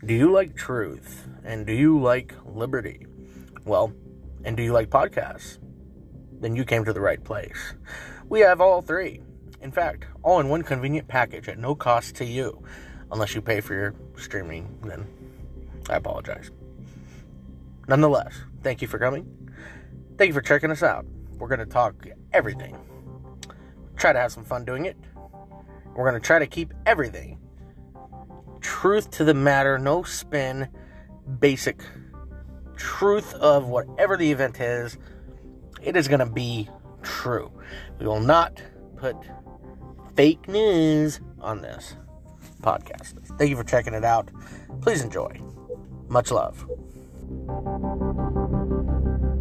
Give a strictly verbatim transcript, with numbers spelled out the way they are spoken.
Do you like truth? And do you like liberty? Well, and do you like podcasts? Then you came to the right place. We have all three. In fact, all in one convenient package at no cost to you. Unless you pay for your streaming, then I apologize. Nonetheless, thank you for coming. Thank you for checking us out. We're going to talk everything. Try to have some fun doing it. We're going to try to keep everything truth to the matter, no spin, basic truth of whatever the event is. It is going to be true. We will not put fake news on this podcast. Thank you for checking it out. Please enjoy. Much love.